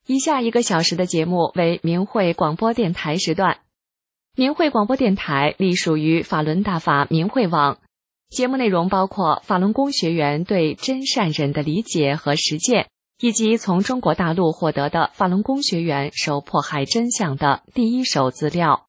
以下1个小时的节目为明慧广播电台时段。明慧广播电台隶属于法轮大法明慧网，节目内容包括法轮功学员对真善忍的理解和实践，以及从中国大陆获得的法轮功学员受迫害真相的第一手资料。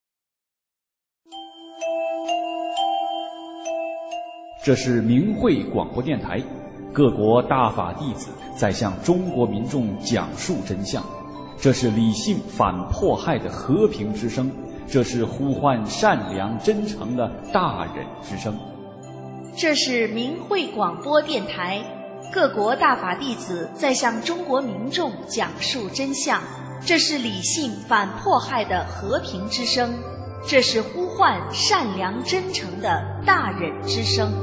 这是明慧广播电台，各国大法弟子在向中国民众讲述真相，这是理性反迫害的和平之声，这是呼唤善良真诚的大忍之声。 这是明慧广播电台，各国大法弟子在向中国民众讲述真相，这是理性反迫害的和平之声，这是呼唤善良真诚的大忍之声。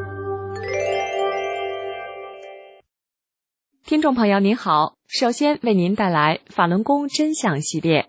听众朋友您好，首先为您带来法轮功真相系列。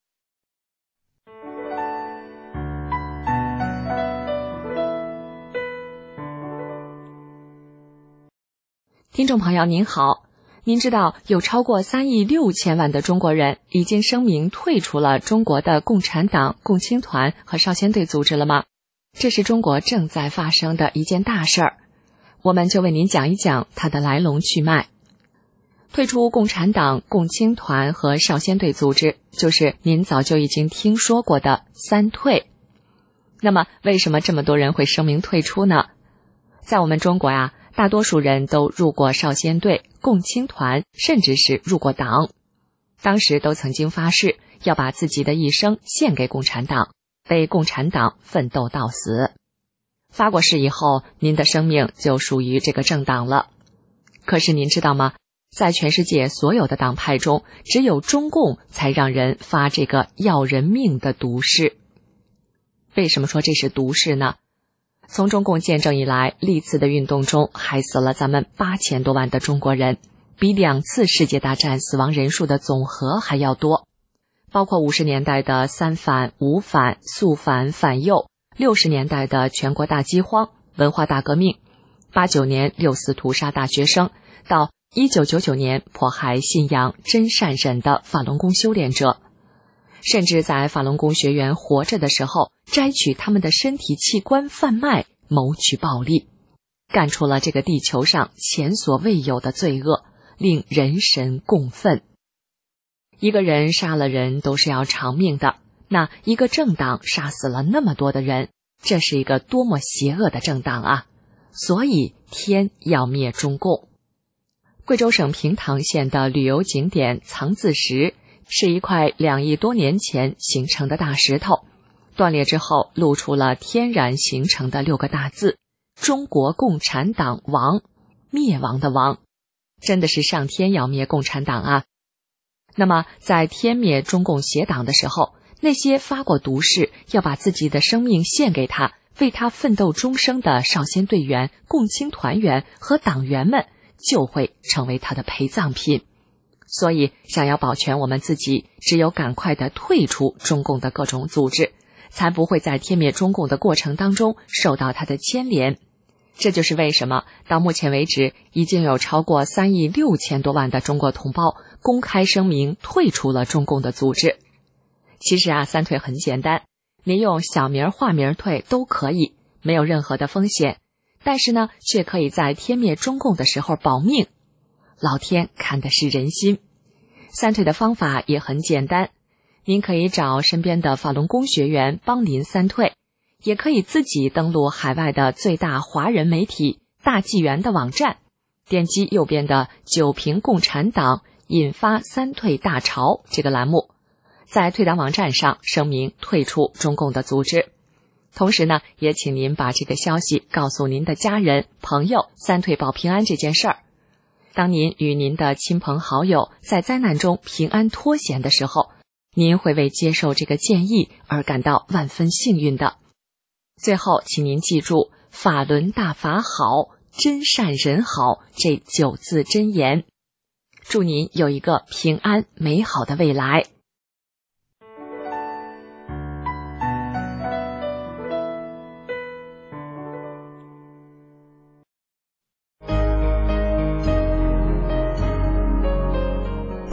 听众朋友您好，您知道有超过3亿6千万的中国人已经声明退出了中国的共产党、共青团和少先队组织了吗？这是中国正在发生的一件大事儿，我们就为您讲一讲它的来龙去脉。退出共产党、共青团和少先队组织，就是您早就已经听说过的三退。那么为什么这么多人会声明退出呢？在我们中国呀，大多数人都入过少先队、共青团，甚至是入过党。当时都曾经发誓要把自己的一生献给共产党，为共产党奋斗到死。发过誓以后，您的生命就属于这个政党了。可是您知道吗？在全世界所有的党派中，只有中共才让人发这个要人命的毒誓。为什么说这是毒誓呢？从中共建政以来，历次的运动中害死了咱们8000多万的中国人，比2次世界大战死亡人数的总和还要多。包括50年代的三反、五反、肃反、反右，60年代的全国大饥荒、文化大革命，89年6·4屠杀大学生，到1999年迫害信仰真善忍的法轮功修炼者，甚至在法轮功学员活着的时候摘取他们的身体器官贩卖，谋取暴利，干出了这个地球上前所未有的罪恶，令人神共愤。一个人杀了人都是要偿命的，那一个政党杀死了那么多的人，这是一个多么邪恶的政党啊！所以天要灭中共。贵州省平塘县的旅游景点藏字石是一块2亿多年前形成的大石头，断裂之后露出了天然形成的6个大字：中国共产党亡，灭亡的亡。真的是上天要灭共产党啊！那么在天灭中共邪党的时候，那些发过毒誓要把自己的生命献给他，为他奋斗终生的少先队员、共青团员和党员们就会成为他的陪葬品。所以想要保全我们自己，只有赶快的退出中共的各种组织，才不会在天灭中共的过程当中受到他的牵连。这就是为什么到目前为止已经有超过3亿6千多万的中国同胞公开声明退出了中共的组织。其实啊，三退很简单，您用小名化名退都可以，没有任何的风险，但是呢，却可以在天灭中共的时候保命。老天看的是人心。三退的方法也很简单，您可以找身边的法轮功学员帮您三退，也可以自己登录海外的最大华人媒体大纪元的网站，点击右边的九评共产党引发三退大潮这个栏目，在退党网站上声明退出中共的组织。同时呢，也请您把这个消息告诉您的家人、朋友，三退保平安这件事儿。当您与您的亲朋好友在灾难中平安脱险的时候，您会为接受这个建议而感到万分幸运的。最后，请您记住法轮大法好，真善人好这9字真言。祝您有一个平安美好的未来。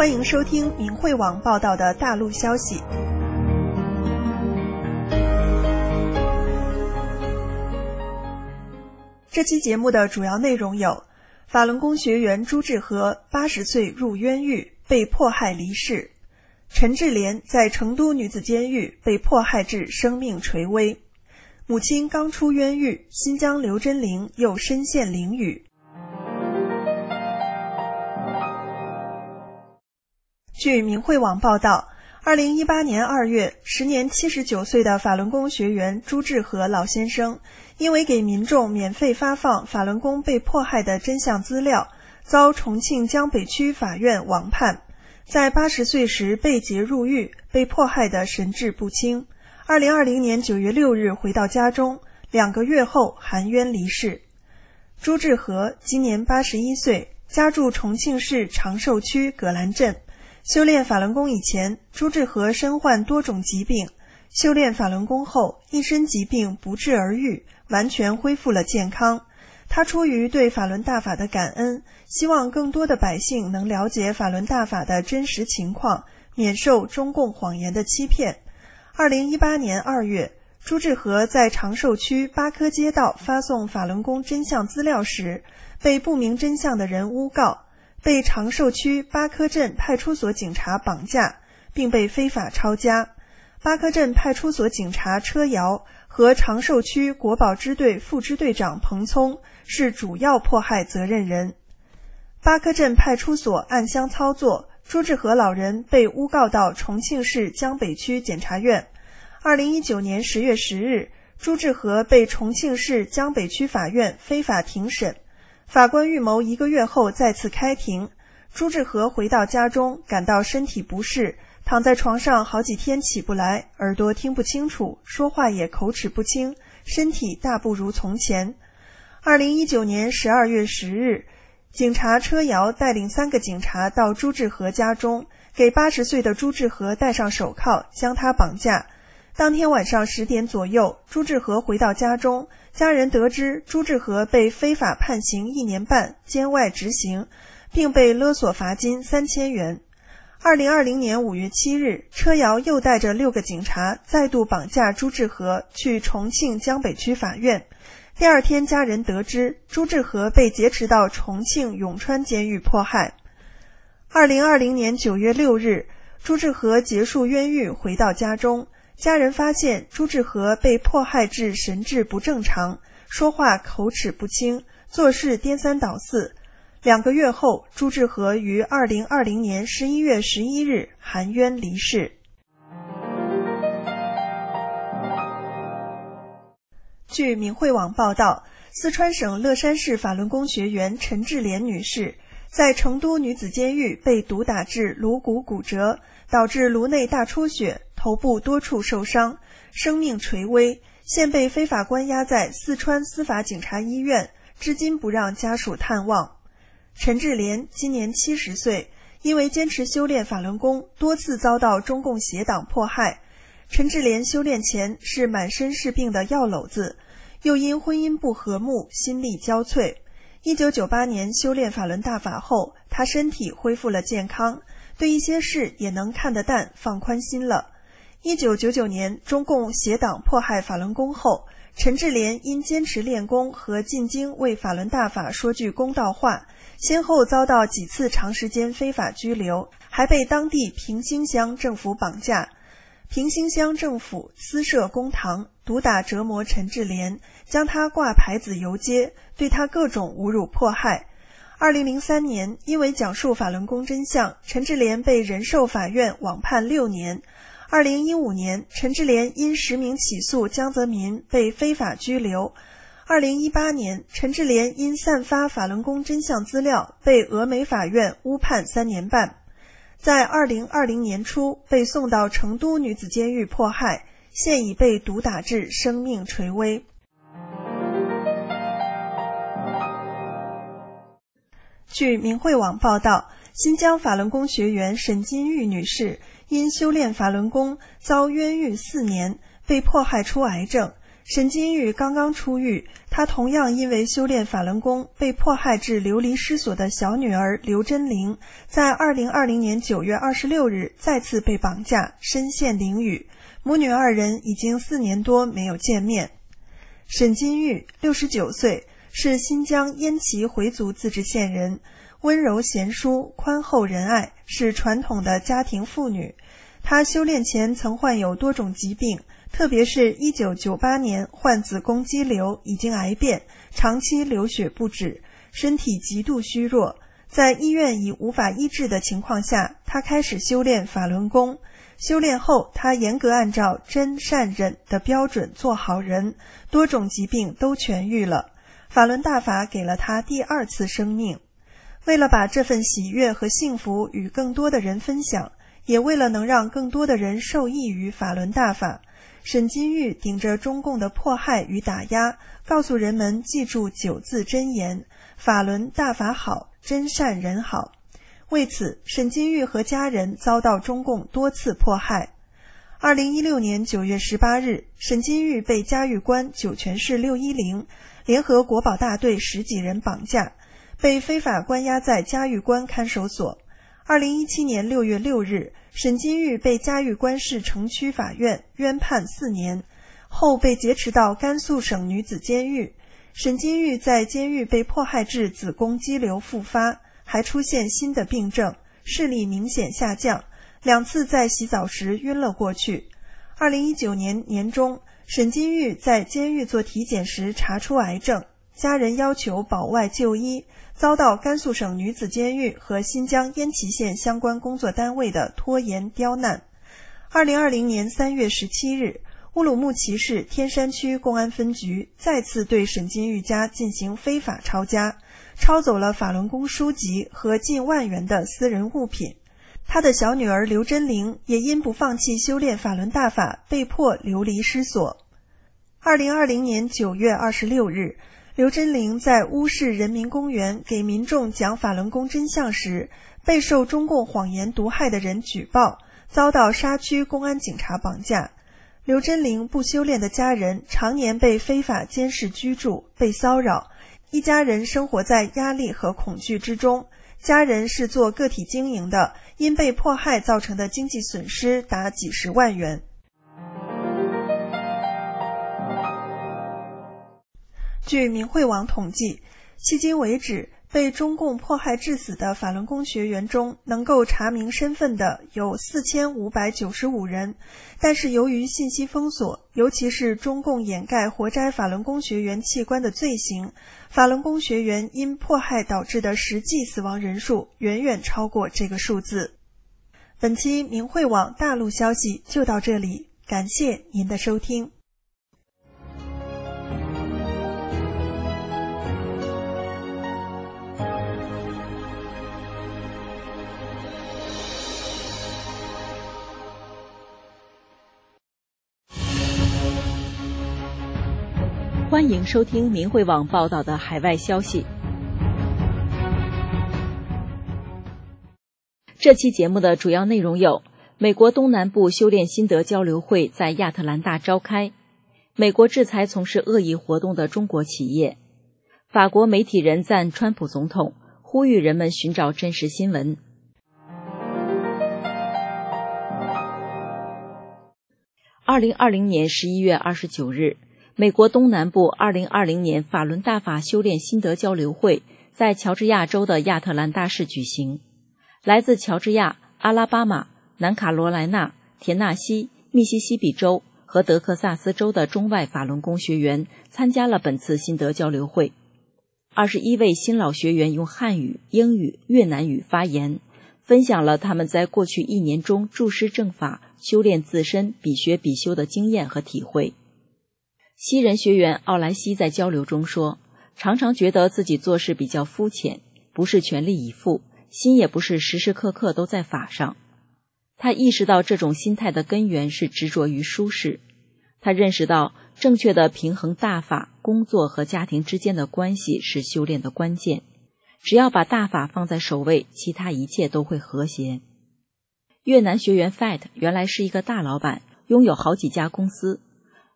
欢迎收听明慧网报道的大陆消息。这期节目的主要内容有：法轮功学员朱志和80岁入冤狱被迫害离世；陈志莲在成都女子监狱被迫害致生命垂危；母亲刚出冤狱，新疆刘真玲又身陷囹圄。据明慧网报道，2018年2月，时年79岁的法轮功学员朱志和老先生，因为给民众免费发放法轮功被迫害的真相资料，遭重庆江北区法院网判，在80岁时被劫入狱，被迫害的神志不清。2020年9月6日回到家中，2个月后含冤离世。朱志和今年81岁，家住重庆市长寿区葛兰镇。修炼法轮功以前，朱志和身患多种疾病，修炼法轮功后，一身疾病不治而愈，完全恢复了健康。他出于对法轮大法的感恩，希望更多的百姓能了解法轮大法的真实情况，免受中共谎言的欺骗。2018年2月，朱志和在长寿区八科街道发送法轮功真相资料时，被不明真相的人诬告，被长寿区八科镇派出所警察绑架，并被非法抄家。八科镇派出所警察车瑶和长寿区国保支队副支队长彭聪是主要迫害责任人。八科镇派出所暗箱操作，朱志和老人被诬告到重庆市江北区检察院。2019年10月10日，朱志和被重庆市江北区法院非法庭审。法官预谋1个月后再次开庭，朱志和回到家中，感到身体不适，躺在床上好几天起不来，耳朵听不清楚，说话也口齿不清，身体大不如从前。2019年12月10日，警察车瑶带领3个警察到朱志和家中，给80岁的朱志和戴上手铐，将他绑架。当天晚上10点左右，朱志和回到家中，家人得知朱志和被非法判刑1年半，监外执行，并被勒索罚金3000元。2020年5月7日，车瑶又带着6个警察再度绑架朱志和，去重庆江北区法院。第二天，家人得知朱志和被劫持到重庆永川监狱迫害。2020年9月6日，朱志和结束冤狱回到家中，家人发现朱志和被迫害致神志不正常，说话口齿不清，做事颠三倒四。2个月后，朱志和于2020年11月11日含冤离世。据明慧网报道，四川省乐山市法轮功学员陈志莲女士在成都女子监狱被毒打致颅骨骨折，导致颅内大出血，头部多处受伤，生命垂危，现被非法关押在四川司法警察医院，至今不让家属探望。陈志莲今年70岁，因为坚持修炼法轮功，多次遭到中共邪党迫害。陈志莲修炼前是满身是病的药篓子，又因婚姻不和睦，心力交瘁。1998年修炼法轮大法后，他身体恢复了健康，对一些事也能看得淡，放宽心了。1999年中共邪党迫害法轮功后，陈志莲因坚持练功和进京为法轮大法说句公道话，先后遭到几次长时间非法拘留，还被当地平兴乡政府绑架。平兴乡政府私设公堂，毒打折磨陈志莲，将他挂牌子游街，对他各种侮辱迫害。2003年，因为讲述法轮功真相，陈志莲被仁寿法院网判6年。2015年，陈志莲因实名起诉江泽民被非法拘留。2018年，陈志莲因散发法轮功真相资料被峨眉法院误判3年半。在2020年初被送到成都女子监狱迫害，现已被毒打致生命垂危。据明慧网报道，新疆法轮功学员沈金玉女士因修炼法轮功遭冤狱4年，被迫害出癌症， 沈金玉刚刚出狱，他同样因为修炼法轮功被迫害至流离失所的小女儿刘真玲，在2020年9月26日再次被绑架，身陷囹圄，母女二人已经4年多没有见面。沈金玉69岁，是新疆烟耆回族自治县人，温柔贤淑，宽厚仁爱，是传统的家庭妇女。她修炼前曾患有多种疾病，特别是1998年患子宫肌瘤，已经癌变，长期流血不止，身体极度虚弱。在医院已无法医治的情况下，她开始修炼法轮功。修炼后，她严格按照真善忍的标准做好人，多种疾病都痊愈了。法轮大法给了她第2次生命。为了把这份喜悦和幸福与更多的人分享，也为了能让更多的人受益于法轮大法，沈金玉顶着中共的迫害与打压，告诉人们记住9字真言：法轮大法好，真善人好。为此，沈金玉和家人遭到中共多次迫害。2016年9月18日，沈金玉被嘉峪关酒泉市610联合国保大队10几人绑架，被非法关押在嘉峪关看守所。2017年6月6日，沈金玉被嘉峪关市城区法院冤判4年，后被劫持到甘肃省女子监狱。沈金玉在监狱被迫害致子宫肌瘤复发，还出现新的病症，视力明显下降，2次在洗澡时晕了过去。2019年年中，沈金玉在监狱做体检时查出癌症，家人要求保外就医，遭到甘肃省女子监狱和新疆烟耆县相关工作单位的拖延刁难。2020年3月17日，乌鲁木齐市天山区公安分局再次对沈金玉家进行非法抄家，抄走了法轮功书籍和近万元的私人物品。他的小女儿刘真玲也因不放弃修炼法轮大法，被迫流离失所。2020年9月26日，刘真玲在乌市人民公园给民众讲法轮功真相时，备受中共谎言毒害的人举报，遭到沙区公安警察绑架。刘真玲不修炼的家人常年被非法监视居住，被骚扰，一家人生活在压力和恐惧之中。家人是做个体经营的，因被迫害造成的经济损失达几十万元。据明慧网统计，迄今为止，被中共迫害致死的法轮功学员中，能够查明身份的有4595人，但是由于信息封锁，尤其是中共掩盖活摘法轮功学员器官的罪行，法轮功学员因迫害导致的实际死亡人数远远超过这个数字。本期明慧网大陆消息就到这里，感谢您的收听。 欢迎收听明慧网报道的海外消息。这期节目的主要内容有：美国东南部修炼心得交流会在亚特兰大召开；美国制裁从事恶意活动的中国企业；法国媒体人赞川普总统，呼吁人们寻找真实新闻。2020年11月29日，美国东南部2020年法轮大法修炼心得交流会在乔治亚州的亚特兰大市举行。来自乔治亚、阿拉巴马、南卡罗来纳、田纳西、密西西比州和德克萨斯州的中外法轮功学员参加了本次心得交流会。21位新老学员用汉语、英语、越南语发言，分享了他们在过去1年中注师正法、修炼自身、比学比修的经验和体会。西人学员奥莱西在交流中说，常常觉得自己做事比较肤浅，不是全力以赴，心也不是时时刻刻都在法上。他意识到这种心态的根源是执着于舒适。他认识到正确的平衡大法、工作和家庭之间的关系是修炼的关键。只要把大法放在首位，其他一切都会和谐。越南学员 Fat 原来是一个大老板，拥有好几家公司。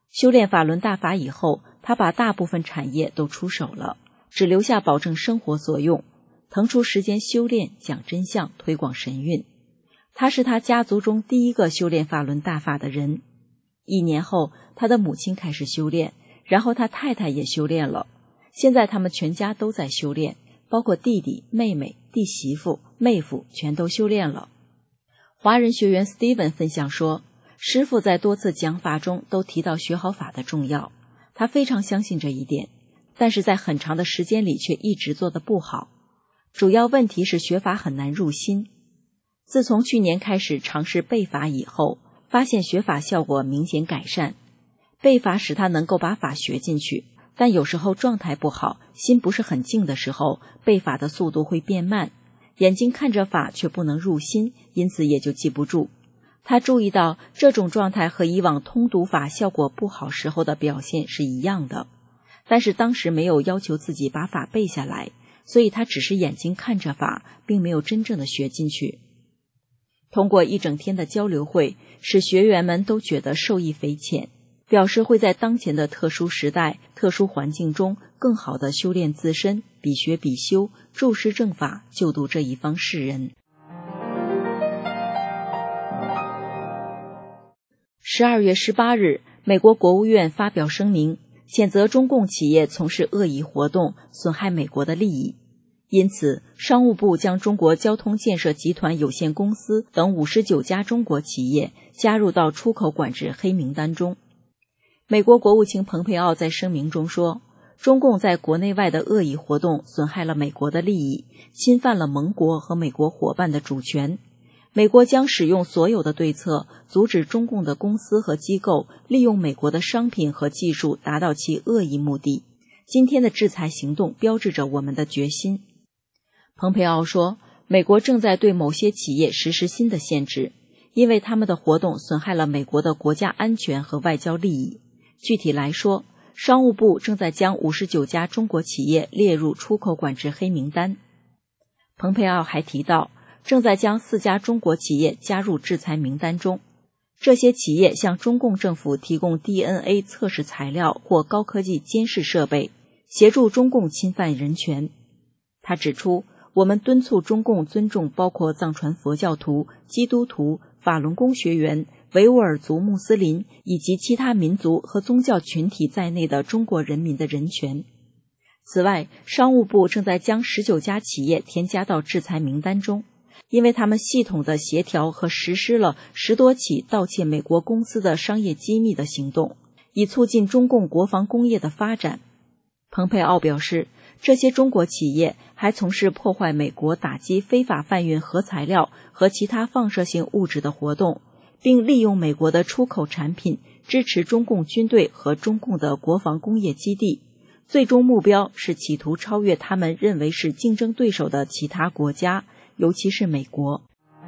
修炼法轮大法以后，他把大部分产业都出手了，只留下保证生活所用，腾出时间修炼、讲真相、推广神韵。他是他家族中第一个修炼法轮大法的人。1年后，他的母亲开始修炼，然后他太太也修炼了。现在他们全家都在修炼，包括弟弟、妹妹、弟媳妇、妹夫全都修炼了。华人学员 Steven 分享说，师父在多次讲法中都提到学好法的重要，他非常相信这一点，但是在很长的时间里却一直做得不好。主要问题是学法很难入心。自从去年开始尝试背法以后，发现学法效果明显改善。背法使他能够把法学进去，但有时候状态不好，心不是很静的时候，背法的速度会变慢，眼睛看着法却不能入心，因此也就记不住。他注意到这种状态和以往通读法效果不好时候的表现是一样的，但是当时没有要求自己把法背下来，所以他只是眼睛看着法，并没有真正的学进去。通过1整天的交流会，使学员们都觉得受益匪浅，表示会在当前的特殊时代、特殊环境中更好地修炼自身，比学比修，注释正法，救度这一方世人。12月18日，美国国务院发表声明，谴责中共企业从事恶意活动，损害美国的利益。因此，商务部将中国交通建设集团有限公司等59家中国企业加入到出口管制黑名单中。美国国务卿蓬佩奥在声明中说，中共在国内外的恶意活动损害了美国的利益，侵犯了盟国和美国伙伴的主权。美国将使用所有的对策，阻止中共的公司和机构利用美国的商品和技术达到其恶意目的。今天的制裁行动标志着我们的决心。蓬佩奥说，美国正在对某些企业实施新的限制，因为他们的活动损害了美国的国家安全和外交利益。具体来说，商务部正在将59家中国企业列入出口管制黑名单。蓬佩奥还提到，正在将4家中国企业加入制裁名单中。这些企业向中共政府提供 DNA 测试材料或高科技监视设备，协助中共侵犯人权。他指出，我们敦促中共尊重包括藏传佛教徒、基督徒、法轮功学员、维吾尔族穆斯林以及其他民族和宗教群体在内的中国人民的人权。此外，商务部正在将19家企业添加到制裁名单中，因为他们系统地协调和实施了10多起盗窃美国公司的商业机密的行动，以促进中共国防工业的发展。蓬佩奥表示，这些中国企业还从事破坏美国打击非法贩运核材料和其他放射性物质的活动，并利用美国的出口产品支持中共军队和中共的国防工业基地，最终目标是企图超越他们认为是竞争对手的其他国家，尤其是美国。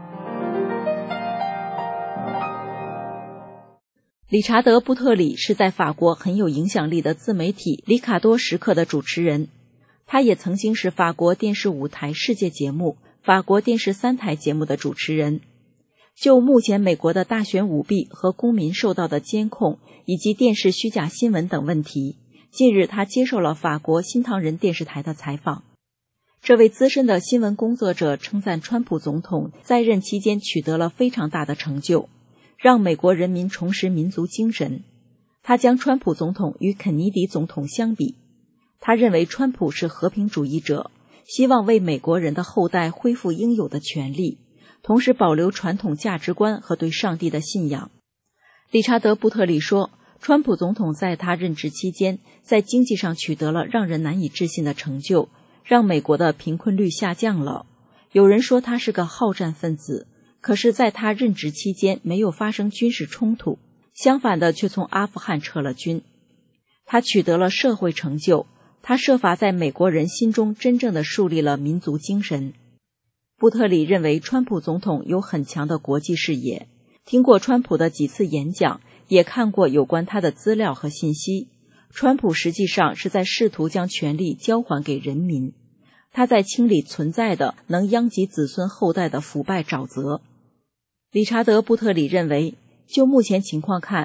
理查德·布特里是在法国很有影响力的自媒体里卡多时刻的主持人，他也曾经是法国电视5台世界节目、法国电视3台节目的主持人。就目前美国的大选舞弊和公民受到的监控，以及电视虚假新闻等问题，近日他接受了法国新唐人电视台的采访。这位资深的新闻工作者称赞川普总统在任期间取得了非常大的成就，让美国人民重拾民族精神。他将川普总统与肯尼迪总统相比，他认为川普是和平主义者，希望为美国人的后代恢复应有的权利，同时保留传统价值观和对上帝的信仰。理查德·布特里说，川普总统在他任职期间，在经济上取得了让人难以置信的成就，让美国的贫困率下降了。有人说他是个好战分子，可是在他任职期间没有发生军事冲突，相反的却从阿富汗撤了军。他取得了社会成就，他设法在美国人心中真正的树立了民族精神。布特里认为川普总统有很强的国际视野，听过川普的几次演讲，也看过有关他的资料和信息。川普实际上是在试图将权力交还给人民，他在清理存在的能殃及子孙后代的腐败沼泽。理查德·布特里认为，就目前情况看，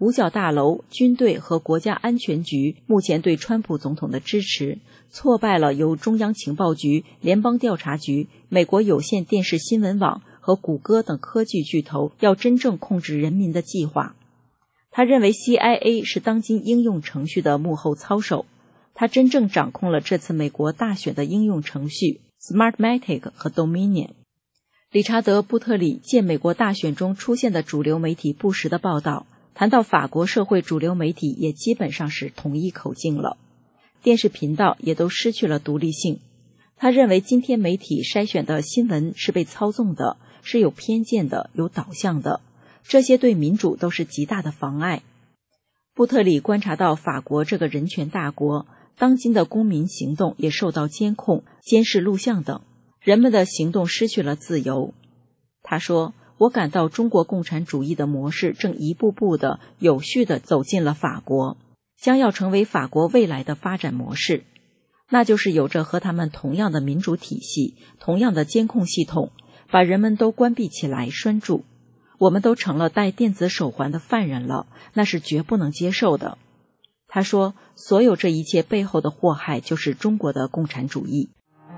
五角大楼、军队和国家安全局目前对川普总统的支持，挫败了由中央情报局、联邦调查局、美国有线电视新闻网和谷歌等科技巨头要真正控制人民的计划。他认为 CIA 是当今应用程序的幕后操手，他真正掌控了这次美国大选的应用程序 Smartmatic 和 Dominion。理查德·布特里借美国大选中出现的主流媒体不实的报道，谈到法国社会主流媒体也基本上是同一口径了，电视频道也都失去了独立性。他认为今天媒体筛选的新闻是被操纵的，是有偏见的，有导向的，这些对民主都是极大的妨碍。布特里观察到法国这个人权大国，当今的公民行动也受到监控、监视录像等，人们的行动失去了自由。他说，我感到中国共产主义的模式正一步步的有序地走进了法国，将要成为法国未来的发展模式，那就是有着和他们同样的民主体系，同样的监控系统，把人们都关闭起来拴住，我们都成了戴电子手环的犯人了，那是绝不能接受的。他说，所有这一切背后的祸害就是中国的共产主义。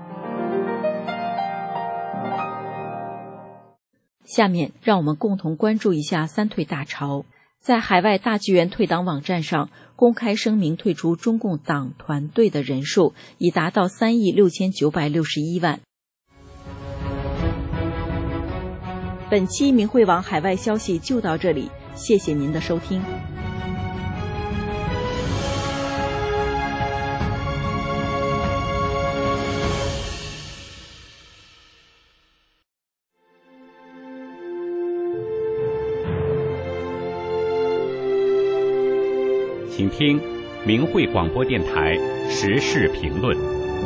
下面让我们共同关注一下三退大潮。在海外大剧院退党网站上公开声明退出中共党团队的人数已达到3.6961亿。本期明慧网海外消息就到这里，谢谢您的收听。 请听明慧广播电台时事评论。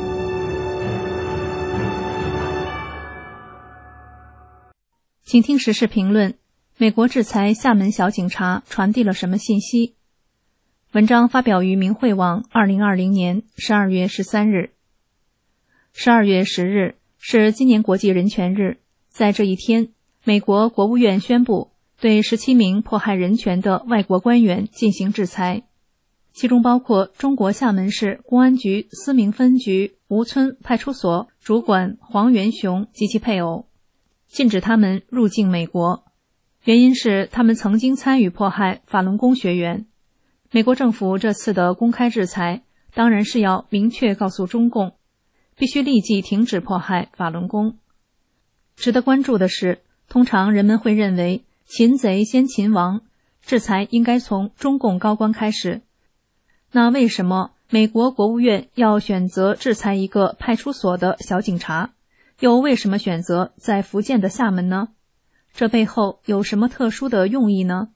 请听时事评论：美国制裁厦门小警察传递了什么信息？文章发表于明慧网2020年12月13日。12月10日是今年国际人权日，在这一天，美国国务院宣布对17名迫害人权的外国官员进行制裁，其中包括中国厦门市公安局思明分局吴村派出所主管黄元雄及其配偶，禁止他们入境美国，原因是他们曾经参与迫害法轮功学员。美国政府这次的公开制裁当然是要明确告诉中共，必须立即停止迫害法轮功。值得关注的是，通常人们会认为擒贼先擒王，制裁应该从中共高官开始。那为什么美国国务院要选择制裁一个派出所的小警察，又为什么选择在福建的厦门呢？这背后有什么特殊的用意呢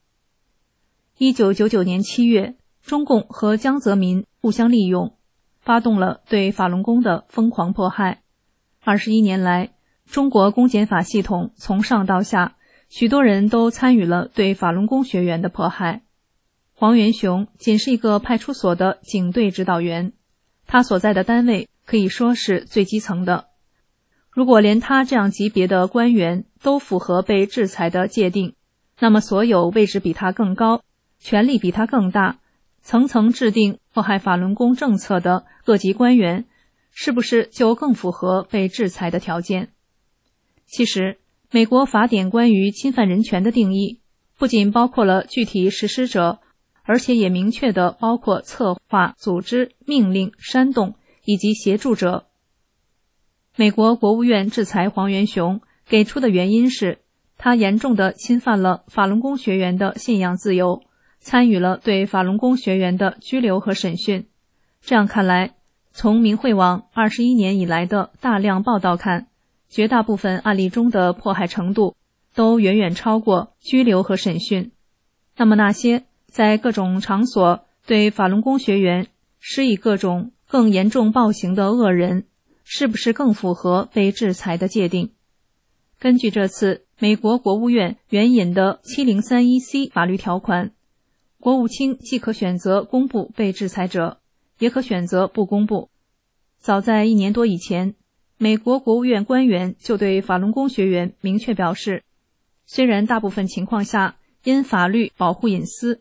？1999年7月，中共和江泽民互相利用，发动了对法轮功的疯狂迫害。21年来，中国公检法系统从上到下，许多人都参与了对法轮功学员的迫害。黄元雄仅是一个派出所的警队指导员，他所在的单位可以说是最基层的。如果连他这样级别的官员都符合被制裁的界定，那么所有位置比他更高、权力比他更大、层层制定迫害法轮功政策的各级官员，是不是就更符合被制裁的条件？其实，美国法典关于侵犯人权的定义，不仅包括了具体实施者，而且也明确地包括策划、组织、命令、煽动以及协助者。美国国务院制裁黄元雄给出的原因是，他严重地侵犯了法轮功学员的信仰自由，参与了对法轮功学员的拘留和审讯。这样看来，从明慧网21年以来的大量报道看，绝大部分案例中的迫害程度都远远超过拘留和审讯。那么那些在各种场所对法轮功学员施以各种更严重暴行的恶人，是不是更符合被制裁的界定？根据这次美国国务院援引的 7031C 法律条款，国务卿既可选择公布被制裁者，也可选择不公布。早在1年多以前，美国国务院官员就对法轮功学员明确表示，虽然大部分情况下因法律保护隐私，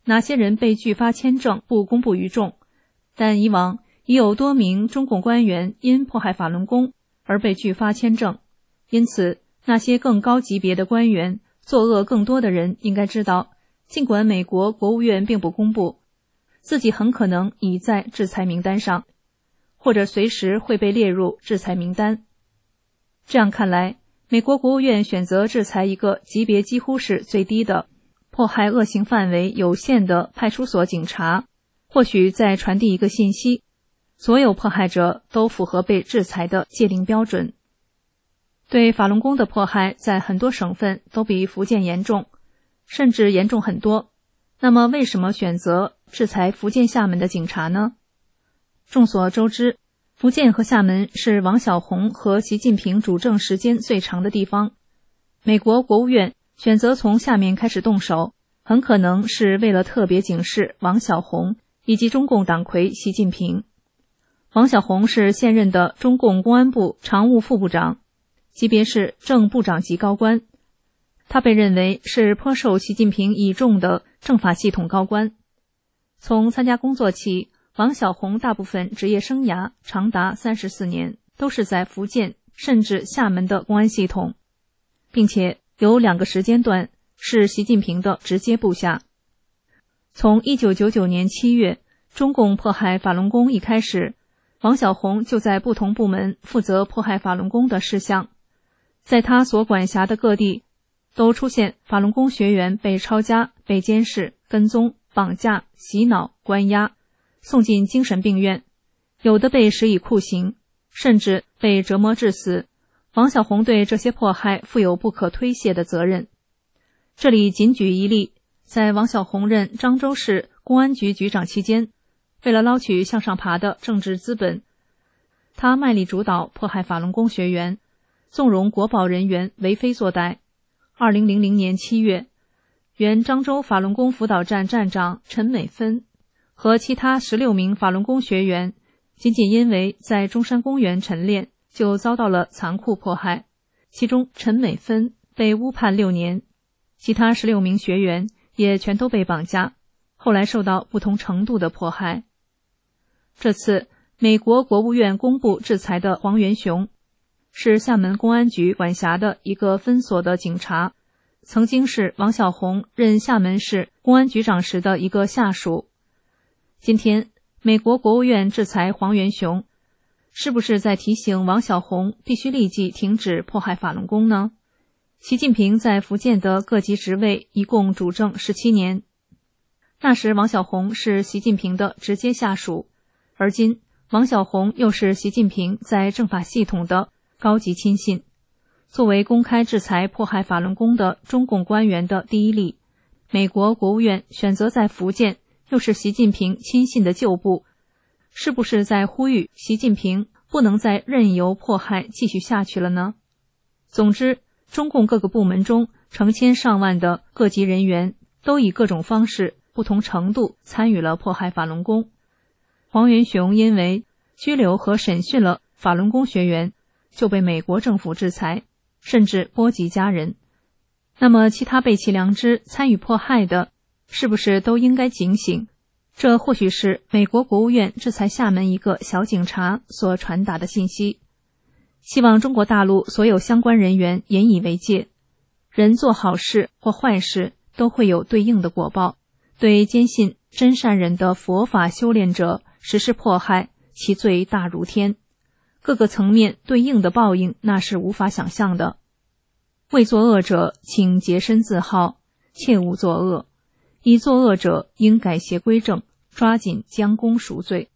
哪些人被拒发签证不公布于众，但以往已有多名中共官员因迫害法轮功而被拒发签证，因此那些更高级别的官员作恶更多的人应该知道，尽管美国国务院并不公布，自己很可能已在制裁名单上，或者随时会被列入制裁名单。这样看来，美国国务院选择制裁一个级别几乎是最低的、迫害恶行范围有限的派出所警察，或许在传递一个信息：所有迫害者都符合被制裁的界定标准。对法轮功的迫害在很多省份都比福建严重，甚至严重很多。那么为什么选择制裁福建厦门的警察呢？众所周知，福建和厦门是王小洪和习近平主政时间最长的地方。美国国务院选择从下面开始动手，很可能是为了特别警示王小洪以及中共党魁习近平。王小洪是现任的中共公安部常务副部长，级别是正部长级高官，他被认为是颇受习近平倚重的政法系统高官。从参加工作起，王小洪大部分职业生涯长达34年，都是在福建甚至厦门的公安系统，并且有2个时间段是习近平的直接部下。从1999年7月中共迫害法轮功一开始，王小洪就在不同部门负责迫害法轮功的事项，在他所管辖的各地都出现法轮功学员被抄家、被监视、跟踪、绑架、洗脑、关押，送进精神病院，有的被施以酷刑，甚至被折磨致死。王小洪对这些迫害负有不可推卸的责任。这里仅举一例，在王小洪任漳州市公安局局长期间，为了捞取向上爬的政治资本，他卖力主导迫害法轮功学员，纵容国保人员为非作歹。2000年7月，原漳州法轮功辅导站站长陈美芬和其他16名法轮功学员，仅仅因为在中山公园晨练就遭到了残酷迫害，其中陈美芬被误判6年，其他16名学员也全都被绑架，后来受到不同程度的迫害。这次美国国务院公布制裁的黄元雄，是厦门公安局管辖的一个分所的警察，曾经是王小洪任厦门市公安局长时的一个下属。今天美国国务院制裁黄元雄，是不是在提醒王小洪必须立即停止迫害法轮功呢？习近平在福建的各级职位一共主政17年，那时王小洪是习近平的直接下属，而今王小洪又是习近平在政法系统的高级亲信。作为公开制裁迫害法轮功的中共官员的第一例，美国国务院选择在福建，又是习近平亲信的旧部，是不是在呼吁习近平不能再任由迫害继续下去了呢？总之，中共各个部门中成千上万的各级人员都以各种方式、不同程度参与了迫害法轮功。黄元雄因为拘留和审讯了法轮功学员，就被美国政府制裁，甚至波及家人。那么其他背弃良知参与迫害的，是不是都应该警醒？这或许是美国国务院制裁厦门一个小警察所传达的信息。希望中国大陆所有相关人员严以为戒，人做好事或坏事都会有对应的果报，对坚信真善人的佛法修炼者实施迫害，其罪大如天，各个层面对应的报应那是无法想象的。为作恶者请洁身自好，切勿作恶，已作恶者应改邪归正，抓紧将功赎罪。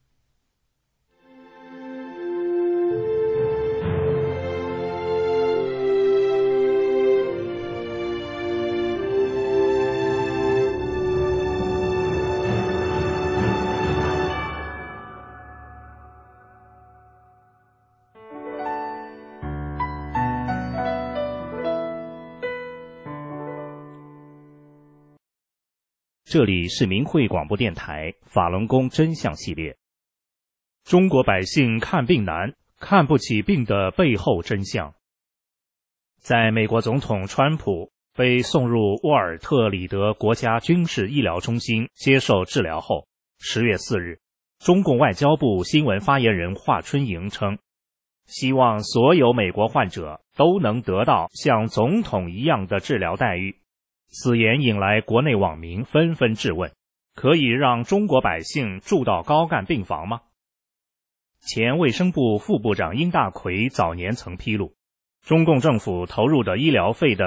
这里是明慧广播电台法轮功真相系列。中国百姓看病难，看不起病的背后真相。在美国总统川普被送入沃尔特里德国家军事医疗中心接受治疗后，10月4日，中共外交部新闻发言人华春莹称，希望所有美国患者都能得到像总统一样的治疗待遇。此言引来国内网民纷纷质问，可以让中国百姓住到高干病房吗？前卫生部副部长殷大奎早年曾披露，中共政府投入的医疗费的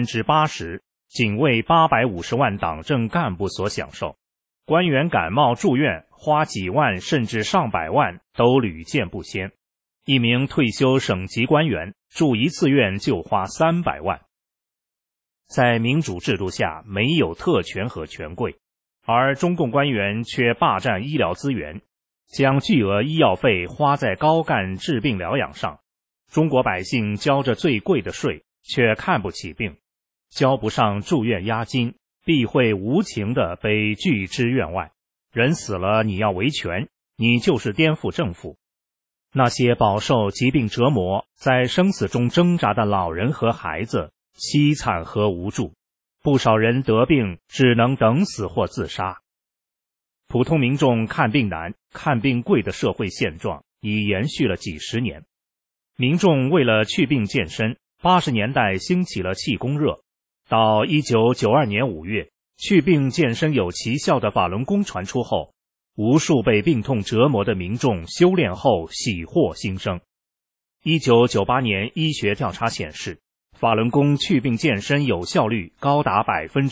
80%仅为850万党政干部所享受，官员感冒住院花几万甚至上百万都屡见不鲜。一名退休省级官员住一次院就花300万。在民主制度下没有特权和权贵，而中共官员却霸占医疗资源，将巨额医药费花在高干治病疗养上。中国百姓交着最贵的税，却看不起病，交不上住院押金，必会无情地被拒之院外。人死了你要维权，你就是颠覆政府。那些饱受疾病折磨，在生死中挣扎的老人和孩子，凄惨和无助，不少人得病只能等死或自杀。普通民众看病难、看病贵的社会现状已延续了几十年。民众为了祛病健身，80年代兴起了气功热，到1992年5月，祛病健身有奇效的法轮功传出后，无数被病痛折磨的民众修炼后喜获新生。1998年医学调查显示，法轮功祛病健身有效率高达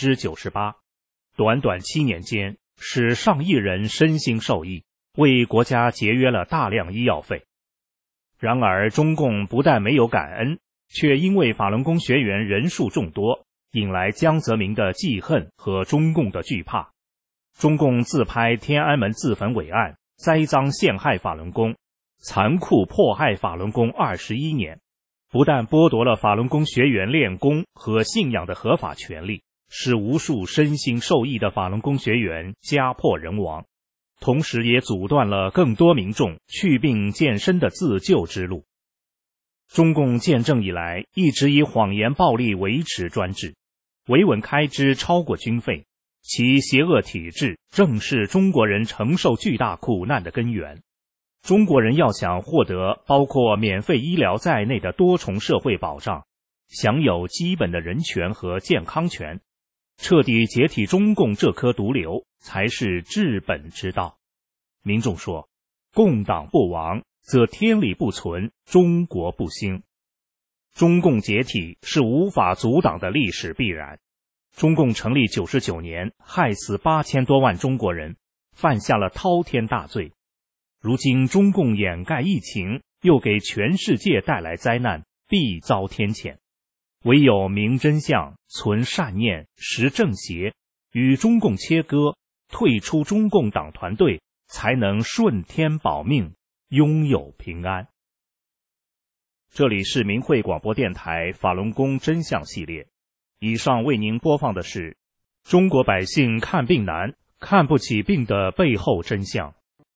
98%， 短短7年间使上亿人身心受益，为国家节约了大量医药费。然而中共不但没有感恩，却因为法轮功学员人数众多，引来江泽民的记恨和中共的惧怕。中共自拍天安门自焚伟案，栽赃陷害法轮功，残酷迫害法轮功21年，不但剥夺了法轮功学员练功和信仰的合法权利，使无数身心受益的法轮功学员家破人亡，同时也阻断了更多民众祛病健身的自救之路。中共建政以来，一直以谎言暴力维持专制，维稳开支超过军费，其邪恶体制正是中国人承受巨大苦难的根源。中国人要想获得包括免费医疗在内的多重社会保障，享有基本的人权和健康权，彻底解体中共这颗毒瘤才是治本之道。民众说，共党不亡，则天理不存，中国不兴。中共解体是无法阻挡的历史必然。中共成立99年，害死8000多万中国人，犯下了滔天大罪。如今中共掩盖疫情，又给全世界带来灾难，必遭天谴。唯有明真相，存善念，识正邪，与中共切割，退出中共党团队，才能顺天保命，拥有平安。这里是明慧广播电台法轮功真相系列，以上为您播放的是中国百姓看病难，看不起病的背后真相。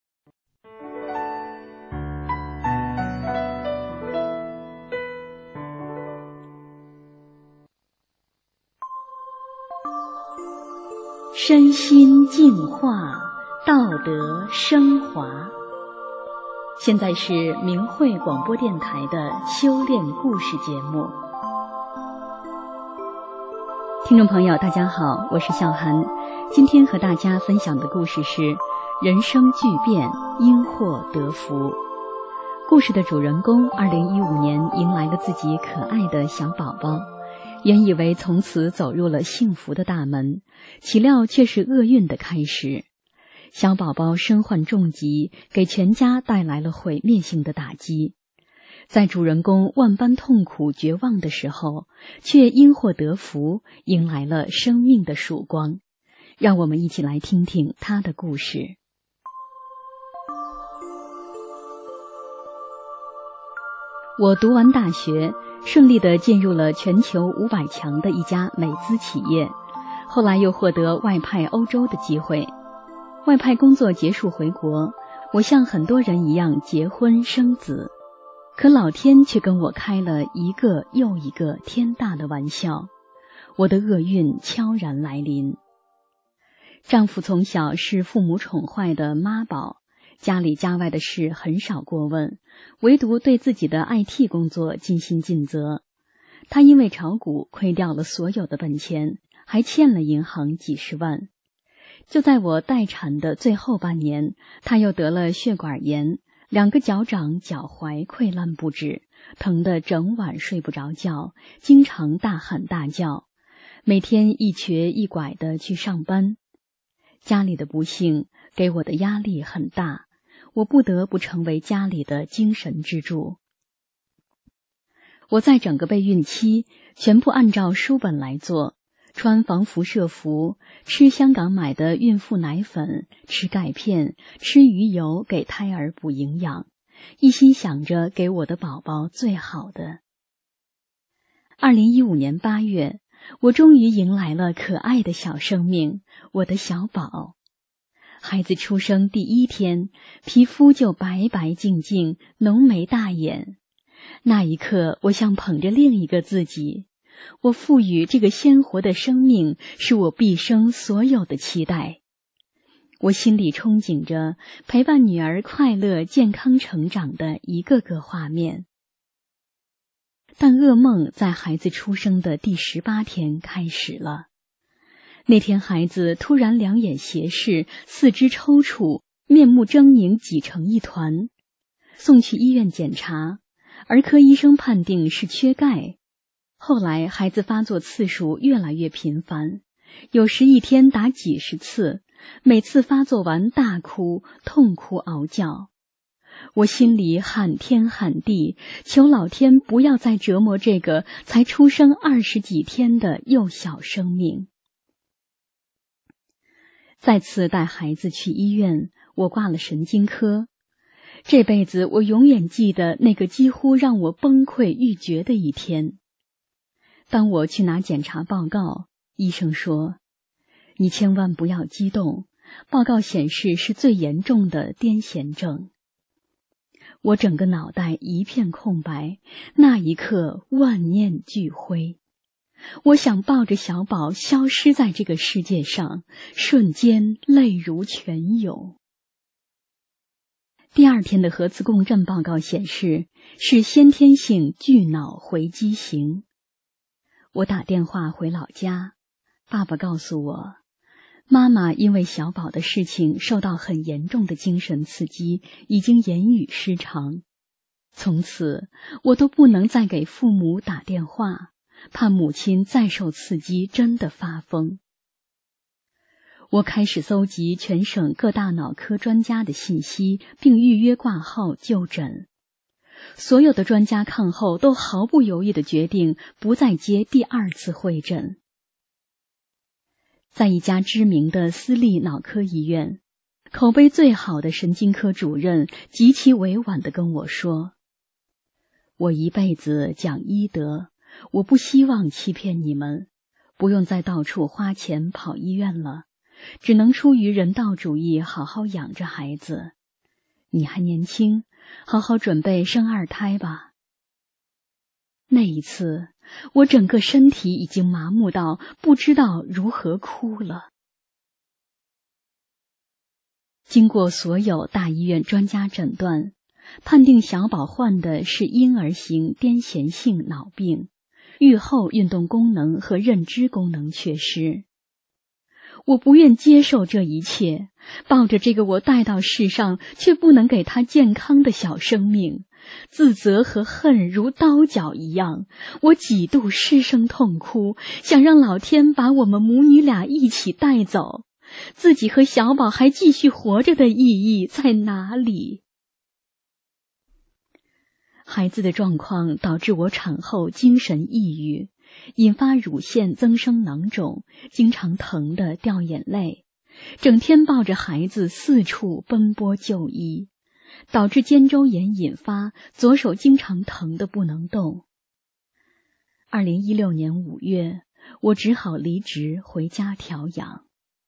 身心净化，道德升华。现在是明慧广播电台的修炼故事节目。听众朋友大家好，我是笑涵。今天和大家分享的故事是人生巨变，因祸得福。故事的主人公2015年迎来了自己可爱的小宝宝，原以为从此走入了幸福的大门，岂料却是厄运的开始。小宝宝身患重疾，给全家带来了毁灭性的打击。在主人公万般痛苦绝望的时候，却因祸得福，迎来了生命的曙光。让我们一起来听听他的故事。我读完大学，顺利地进入了全球500强的一家美资企业，后来又获得外派欧洲的机会。外派工作结束回国，我像很多人一样结婚生子，可老天却跟我开了一个又一个天大的玩笑。 我的厄运悄然来临。丈夫从小是父母宠坏的妈宝，家里家外的事很少过问，唯独对自己的 IT 工作尽心尽责。他因为炒股亏掉了所有的本钱，还欠了银行几十万。就在我待产的最后半年，他又得了血管炎，2个脚掌脚踝溃烂不止，疼得整晚睡不着觉，经常大喊大叫，每天一瘸一拐地去上班。家里的不幸给我的压力很大，我不得不成为家里的精神支柱。我在整个备孕期全部按照书本来做，穿防辐射服，吃香港买的孕妇奶粉，吃钙片，吃鱼油给胎儿补营养，一心想着给我的宝宝最好的。2015年8月，我终于迎来了可爱的小生命，我的小宝。孩子出生第1天，皮肤就白白净净，浓眉大眼。那一刻，我像捧着另一个自己，我赋予这个鲜活的生命是我毕生所有的期待。我心里憧憬着陪伴女儿快乐健康成长的一个个画面。但噩梦在孩子出生的第18天开始了。那天孩子突然两眼斜视，四肢抽搐，面目狰狞，挤成一团。送去医院检查，儿科医生判定是缺钙。后来孩子发作次数越来越频繁，有时一天打几十次，每次发作完大哭，痛哭嗷叫。我心里喊天喊地，求老天不要再折磨这个才出生20几天的幼小生命。再次带孩子去医院，我挂了神经科。这辈子我永远记得那个几乎让我崩溃欲绝的一天。当我去拿检查报告，医生说：“你千万不要激动，报告显示是最严重的癫痫症。”我整个脑袋一片空白，那一刻万念俱灰。我想抱着小宝消失在这个世界上，瞬间泪如泉涌。第2天的核磁共振报告显示是先天性巨脑回畸型。我打电话回老家，爸爸告诉我，妈妈因为小宝的事情受到很严重的精神刺激，已经言语失常。从此我都不能再给父母打电话，怕母亲再受刺激真的发疯。我开始搜集全省各大脑科专家的信息，并预约挂号就诊。所有的专家看后都毫不犹豫地决定不再接第2次会诊。在一家知名的私立脑科医院，口碑最好的神经科主任极其委婉地跟我说：“我一辈子讲医德，我不希望欺骗你们，不用再到处花钱跑医院了，只能出于人道主义好好养着孩子。你还年轻，好好准备生2胎吧。”那一次，我整个身体已经麻木到不知道如何哭了。经过所有大医院专家诊断，判定小宝患的是婴儿型癫痫性脑病，预后运动功能和认知功能缺失。我不愿接受这一切，抱着这个我带到世上却不能给他健康的小生命，自责和恨如刀绞一样。我几度失声痛哭，想让老天把我们母女俩一起带走，自己和小宝还继续活着的意义在哪里？孩子的状况导致我产后精神抑郁，引发乳腺增生囊肿，经常疼得掉眼泪，整天抱着孩子四处奔波就医，导致肩周炎引发，左手经常疼得不能动。2016年5月，我只好离职回家调养。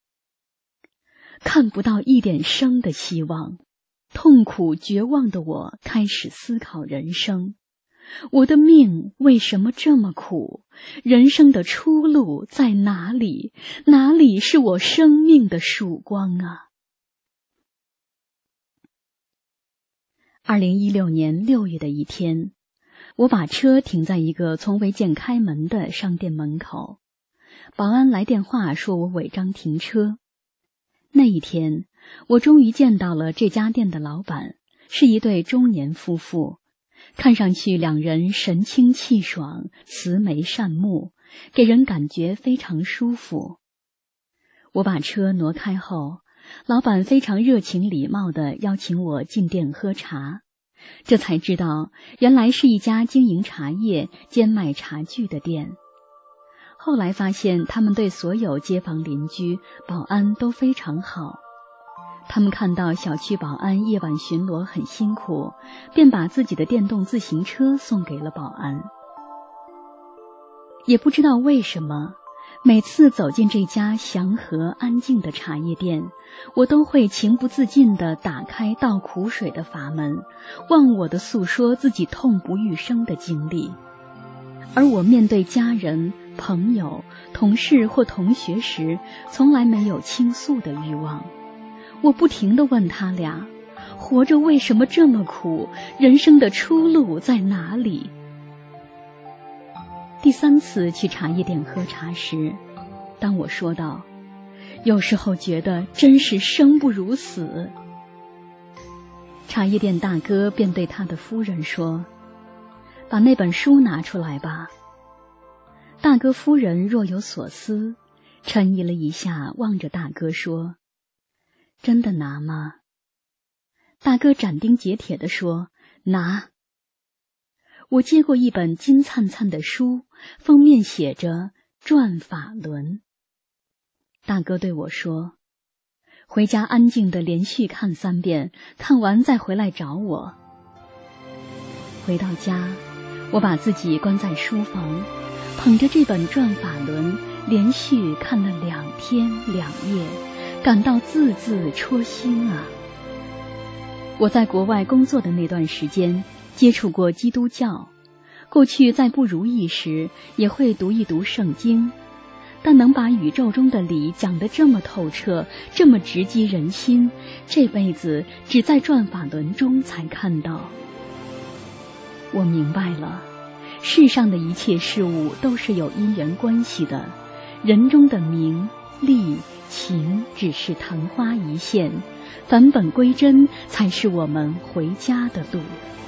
看不到一点生的希望，痛苦绝望的我开始思考人生。 我的命为什么这么苦？人生的出路在哪里？哪里是我生命的曙光啊？2016年6月的一天，我把车停在一个从未见开门的商店门口，保安来电话说我违章停车。那一天，我终于见到了这家店的老板，是一对中年夫妇，看上去两人神清气爽，慈眉善目，给人感觉非常舒服。我把车挪开后，老板非常热情礼貌地邀请我进店喝茶，这才知道原来是一家经营茶叶兼卖茶具的店。后来发现他们对所有街坊邻居、保安都非常好。他们看到小区保安夜晚巡逻很辛苦，便把自己的电动自行车送给了保安。也不知道为什么，每次走进这家祥和安静的茶叶店，我都会情不自禁地打开倒苦水的阀门，忘我地诉说自己痛不欲生的经历。而我面对家人、朋友、同事或同学时，从来没有倾诉的欲望。我不停地问他俩，活着为什么这么苦？人生的出路在哪里？第3次去茶叶店喝茶时，当我说道，有时候觉得真是生不如死，茶叶店大哥便对他的夫人说，把那本书拿出来吧。大哥夫人若有所思，沉吟了一下，望着大哥说，真的拿吗？大哥斩钉截铁地说，拿。我接过一本金灿灿的书，封面写着转法轮。大哥对我说，回家安静地连续看3遍，看完再回来找我。回到家，我把自己关在书房，捧着这本转法轮，连续看了2天2夜，感到字字戳心啊。我在国外工作的那段时间，接触过基督教，过去在不如意时也会读一读圣经，但能把宇宙中的理讲得这么透彻，这么直击人心，这辈子只在转法轮中才看到。我明白了，世上的一切事物都是有因缘关系的，人中的名、利、情只是昙花一现，返本归真才是我们回家的路。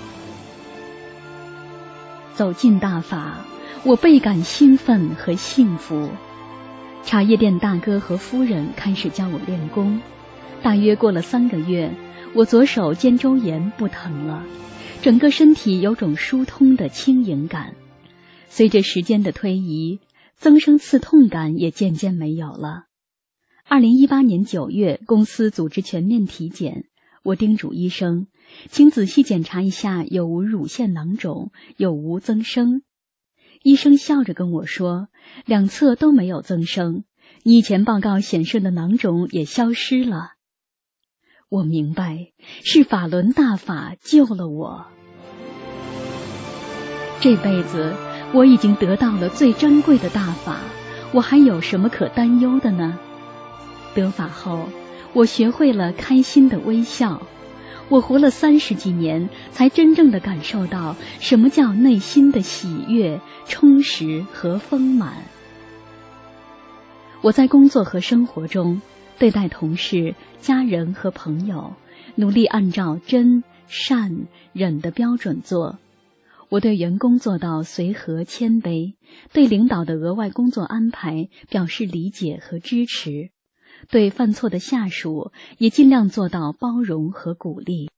走进大法，我倍感兴奋和幸福。茶叶店大哥和夫人开始教我练功，大约过了3个月，我左手肩周炎不疼了，整个身体有种疏通的轻盈感。随着时间的推移，增生刺痛感也渐渐没有了。2018年9月，公司组织全面体检，我叮嘱医生，请仔细检查一下有无乳腺囊肿，有无增生。医生笑着跟我说，2侧都没有增生，你以前报告显示的囊肿也消失了。我明白，是法轮大法救了我。这辈子我已经得到了最珍贵的大法，我还有什么可担忧的呢？得法后，我学会了开心的微笑。我活了30几年，才真正的感受到什么叫内心的喜悦、充实和丰满。我在工作和生活中，对待同事、家人和朋友，努力按照真、善、忍的标准做。我对员工做到随和谦卑，对领导的额外工作安排表示理解和支持。对犯错的下属也尽量做到包容和鼓励。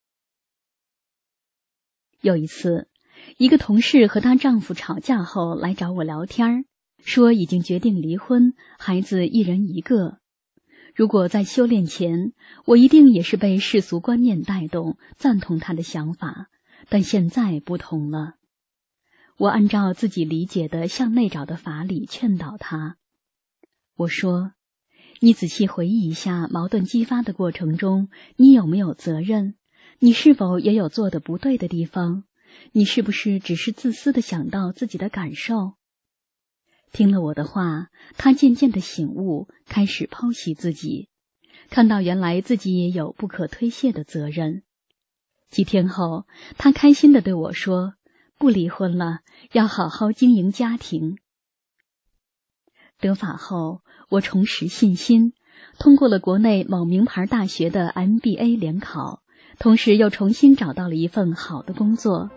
有一次，一个同事和她丈夫吵架后来找我聊天，说已经决定离婚，孩子1人1个。如果在修炼前，我一定也是被世俗观念带动，赞同她的想法，但现在不同了。我按照自己理解的向内找的法理劝导她。我说，你仔细回忆一下矛盾激发的过程中，你有没有责任？你是否也有做得不对的地方？ 你是不是只是自私地想到自己的感受？听了我的话，他渐渐地醒悟，开始剖析自己，看到原来自己也有不可推卸的责任。几天后，他开心地对我说，不离婚了，要好好经营家庭。得法后，我重拾信心，通过了国内某名牌大学的 MBA 联考，同时又重新找到了一份好的工作。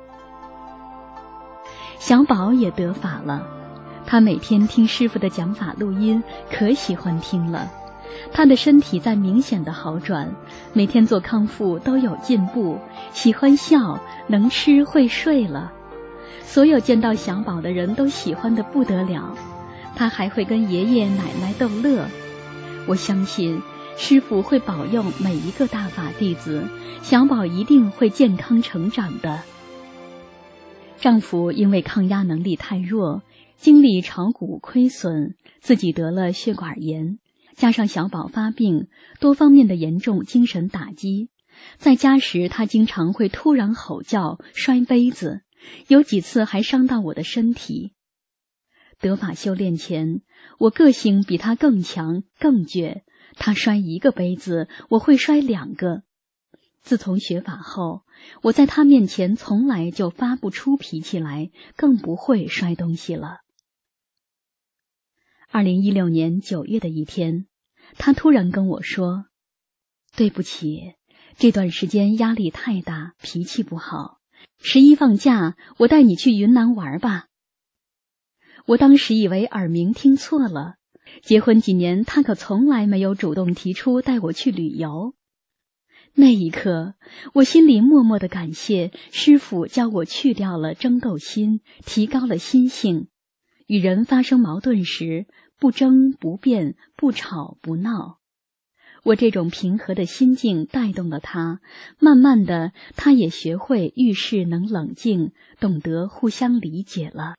小宝也得法了，他每天听师傅的讲法录音，可喜欢听了。他的身体在明显的好转，每天做康复都有进步，喜欢笑，能吃会睡了。所有见到小宝的人都喜欢得不得了，他还会跟爷爷奶奶逗乐。我相信师父会保佑每一个大法弟子，小宝一定会健康成长的。丈夫因为抗压能力太弱，经历炒股亏损，自己得了血管炎，加上小宝发病，多方面的严重精神打击，在家时他经常会突然吼叫、摔杯子，有几次还伤到我的身体。得法修炼前，我个性比他更强更倔，他摔一个杯子，我会摔2个。自从学法后，我在他面前从来就发不出脾气来，更不会摔东西了。2016年9月的一天，他突然跟我说，对不起，这段时间压力太大，脾气不好，11放假，我带你去云南玩吧。我当时以为耳鸣听错了，结婚几年，他可从来没有主动提出带我去旅游。那一刻，我心里默默地感谢师父教我去掉了争斗心，提高了心性。与人发生矛盾时，不争不辩，不吵不闹。我这种平和的心境带动了他，慢慢的，他也学会遇事能冷静，懂得互相理解了。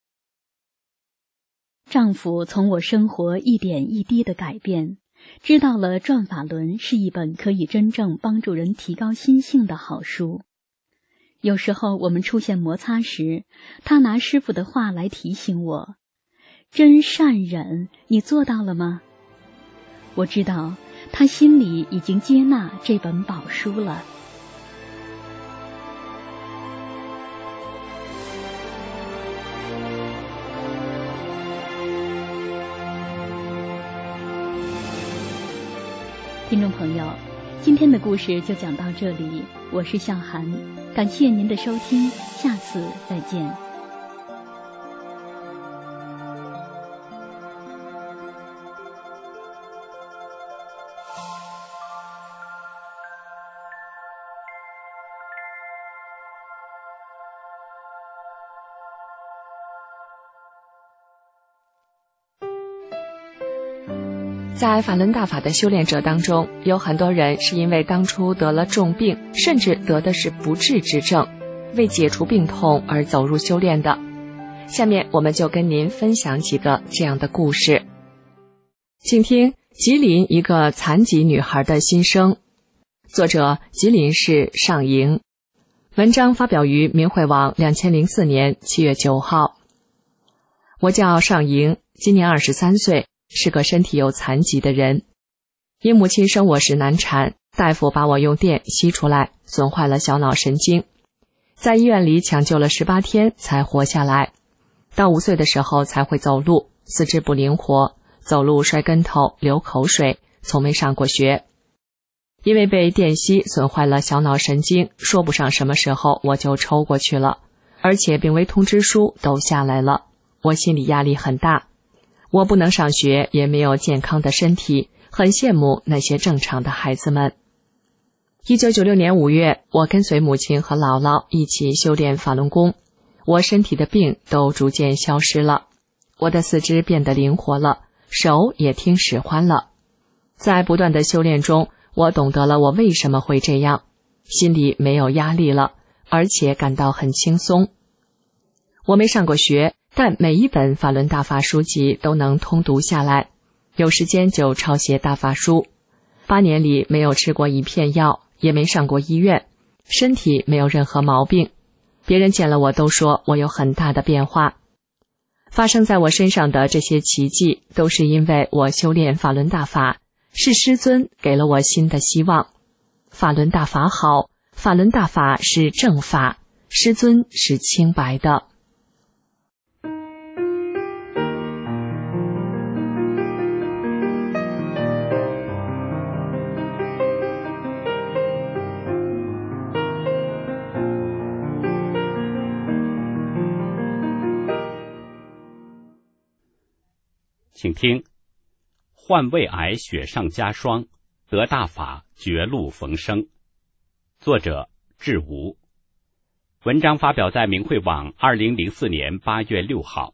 丈夫从我生活一点一滴的改变，知道了《转法轮》是一本可以真正帮助人提高心性的好书。有时候我们出现摩擦时，他拿师父的话来提醒我，真善忍，你做到了吗？我知道他心里已经接纳这本宝书了。听众朋友，今天的故事就讲到这里，我是向涵，感谢您的收听，下次再见。 在法轮大法的修炼者当中，有很多人是因为当初得了重病，甚至得的是不治之症，为解除病痛而走入修炼的。下面我们就跟您分享几个这样的故事。请听吉林一个残疾女孩的心声，作者吉林市上营，文章发表于明慧网2004年7月9号。我叫上营，今年23岁，是个身体有残疾的人。因母亲生我时难产，大夫把我用电吸出来，损坏了小脑神经，在医院里抢救了18天才活下来。到5岁的时候才会走路，四肢不灵活，走路摔跟头，流口水，从没上过学。因为被电吸损坏了小脑神经，说不上什么时候我就抽过去了，而且病危通知书都下来了，我心里压力很大。我不能上学，也没有健康的身体，很羡慕那些正常的孩子们。1996年5月，我跟随母亲和姥姥一起修炼法轮功，我身体的病都逐渐消失了，我的四肢变得灵活了，手也听使唤了。在不断的修炼中，我懂得了我为什么会这样，心里没有压力了，而且感到很轻松。我没上过学，但每一本法轮大法书籍都能通读下来，有时间就抄写大法书。8年里没有吃过一片药，也没上过医院，身体没有任何毛病。 别人见了我都说我有很大的变化。发生在我身上的这些奇迹，都是因为我修炼法轮大法，是师尊给了我新的希望。法轮大法好，法轮大法是正法，师尊是清白的。 请听，患胃癌雪上加霜，得大法绝路逢生。作者志无。文章发表在明慧网2004年8月6号。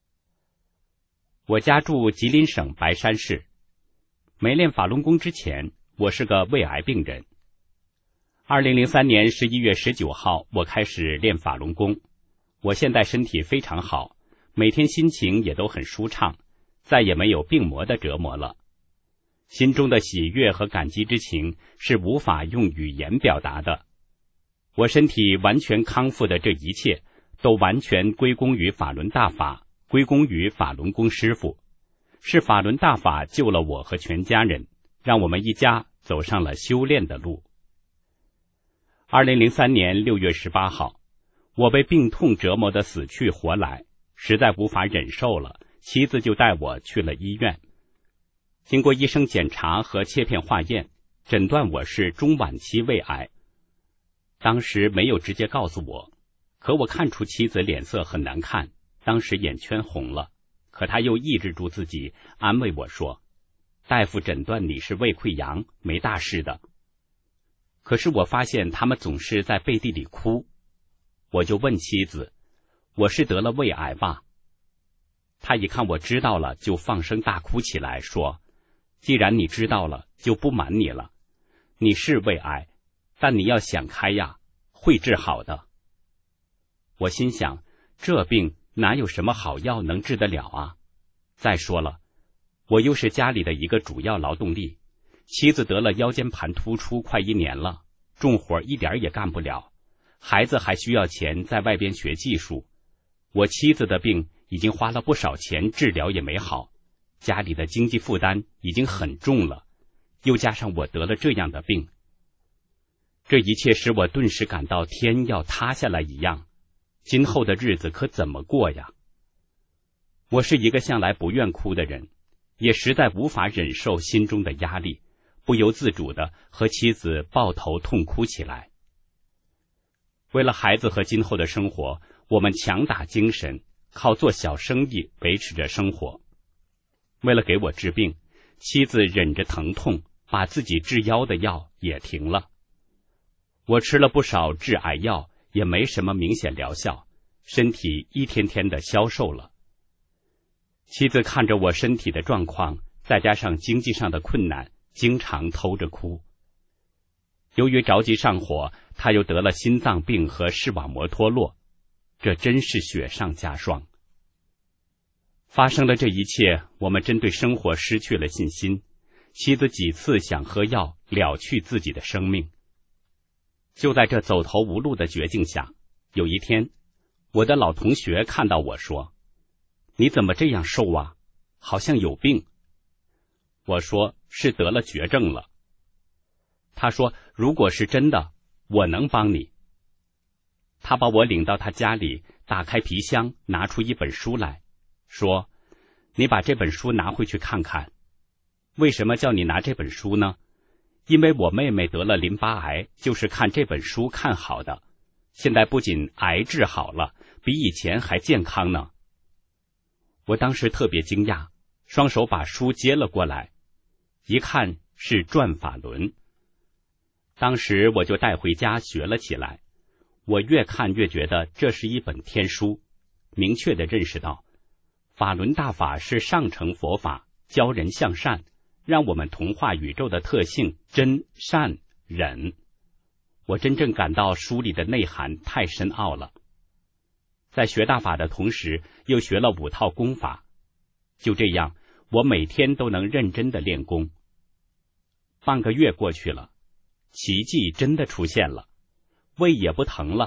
我家住吉林省白山市，没练法轮功之前，我是个胃癌病人。2003年11月19号，我开始练法轮功。我现在身体非常好，每天心情也都很舒畅，再也没有病魔的折磨了。心中的喜悦和感激之情是无法用语言表达的。我身体完全康复的这一切，都完全归功于法轮大法，归功于法轮功师父。是法轮大法救了我和全家人，让我们一家走上了修炼的路。2003年6月18号，我被病痛折磨得死去活来，实在无法忍受了，妻子就带我去了医院。经过医生检查和切片化验，诊断我是中晚期胃癌。当时没有直接告诉我，可我看出妻子脸色很难看，当时眼圈红了，可她又抑制住自己，安慰我说，大夫诊断你是胃溃疡，没大事的。可是我发现他们总是在背地里哭，我就问妻子，我是得了胃癌吧？她一看我知道了，就放声大哭起来，说，既然你知道了，就不瞒你了，你是胃癌，但你要想开呀，会治好的。我心想，这病哪有什么好药能治得了啊？再说了，我又是家里的一个主要劳动力，妻子得了腰间盘突出快1年了，重活一点也干不了，孩子还需要钱在外边学技术，我妻子的病已经花了不少钱治疗也没好，家里的经济负担已经很重了，又加上我得了这样的病，这一切使我顿时感到天要塌下来一样，今后的日子可怎么过呀？我是一个向来不愿哭的人，也实在无法忍受心中的压力，不由自主地和妻子抱头痛哭起来。为了孩子和今后的生活，我们强打精神，靠做小生意维持着生活。为了给我治病，妻子忍着疼痛，把自己治腰的药也停了。我吃了不少治癌药，也没什么明显疗效，身体一天天的消瘦了。妻子看着我身体的状况，再加上经济上的困难，经常偷着哭。由于着急上火，她又得了心脏病和视网膜脱落，这真是雪上加霜。发生了这一切，我们真对生活失去了信心，妻子几次想喝药了去自己的生命。就在这走投无路的绝境下，有一天，我的老同学看到我说，你怎么这样瘦啊？好像有病。我说，是得了绝症了。他说，如果是真的，我能帮你。他把我领到他家里，打开皮箱，拿出一本书来，说，你把这本书拿回去看看。为什么叫你拿这本书呢？因为我妹妹得了淋巴癌，就是看这本书看好的，现在不仅癌治好了，比以前还健康呢。我当时特别惊讶，双手把书接了过来，一看是《转法轮》。当时我就带回家学了起来，我越看越觉得这是一本天书，明确地认识到，法轮大法是上乘佛法，教人向善，让我们同化宇宙的特性真善忍。我真正感到书里的内涵太深奥了。在学大法的同时，又学了5套功法。就这样，我每天都能认真地练功。半个月过去了，奇迹真的出现了，胃也不疼了，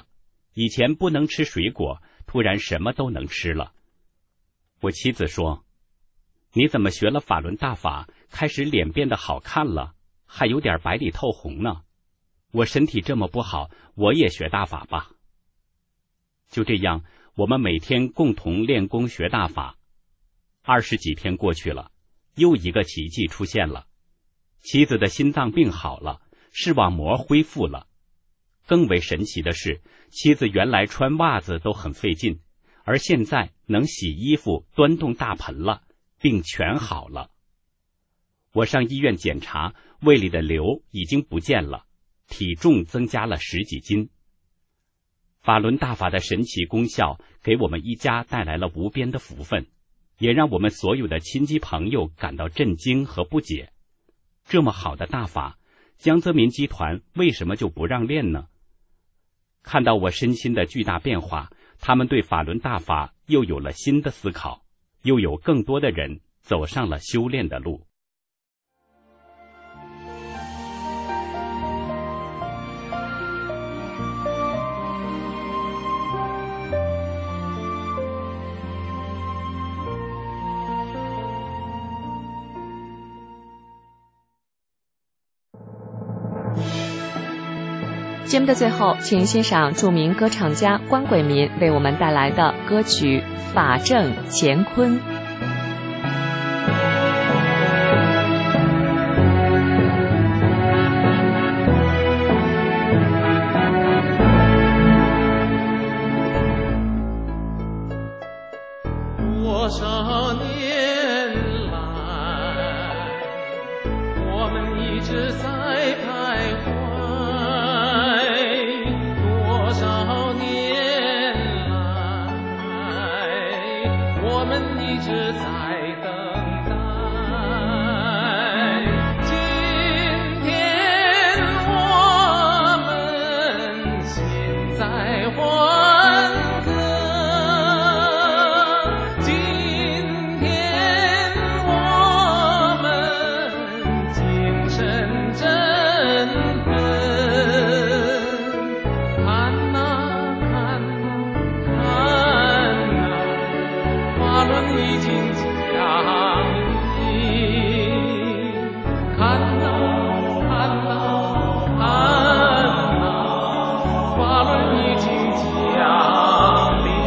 以前不能吃水果，突然什么都能吃了。我妻子说，你怎么学了法轮大法，开始脸变得好看了，还有点白里透红呢？我身体这么不好，我也学大法吧。就这样，我们每天共同练功学大法。20几天过去了，又一个奇迹出现了。妻子的心脏病好了，视网膜恢复了。更为神奇的是，妻子原来穿袜子都很费劲，而现在能洗衣服、端动大盆了，病全好了。我上医院检查，胃里的瘤已经不见了，体重增加了10几斤。法轮大法的神奇功效给我们一家带来了无边的福分，也让我们所有的亲戚朋友感到震惊和不解。这么好的大法，江泽民集团为什么就不让练呢？看到我身心的巨大变化，他们对法轮大法又有了新的思考，又有更多的人走上了修炼的路。 节目的最后，请欣赏著名歌唱家关贵民为我们带来的歌曲《法正乾坤》。 多少年来，我们一直在徘徊。一直在等待，今天我们心在欢歌，今天我们精神振奋，看哪看哪看哪，法轮已经降临，看哪看哪看哪，法轮已经降临。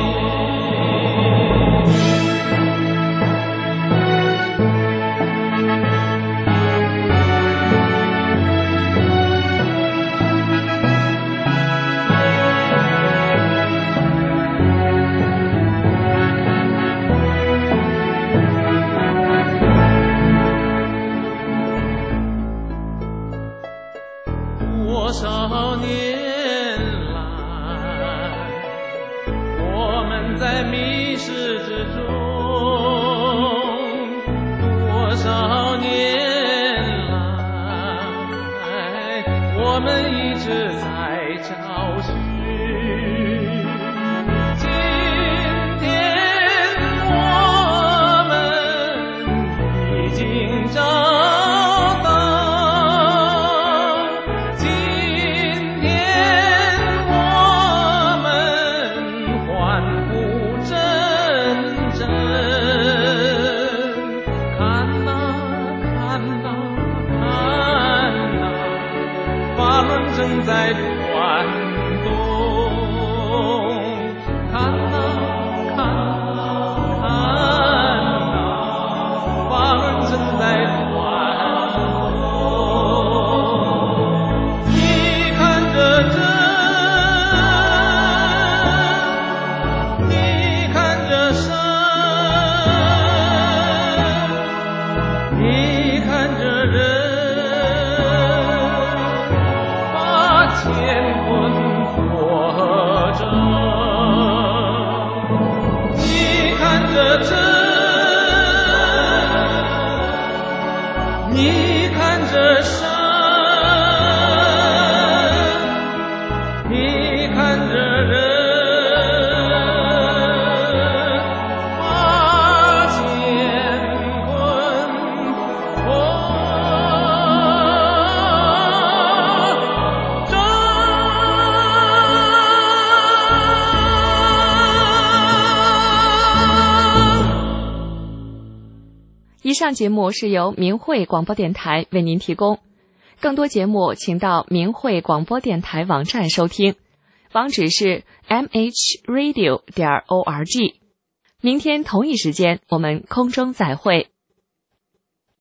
多少年来，我们在迷失之中，多少年来，我们一直在找寻，今天我们已经找到。正在转动，看哪看哪看哪，法轮正在转动。你看着真，你看着神，你看着人。乾坤活着，你看着真，你看着神，你看着人，把乾坤活。 上节目是由明慧广播电台为您提供，更多节目请到明慧广播电台网站收听，网址是 mhradio.org。明天同一时间我们空中再会。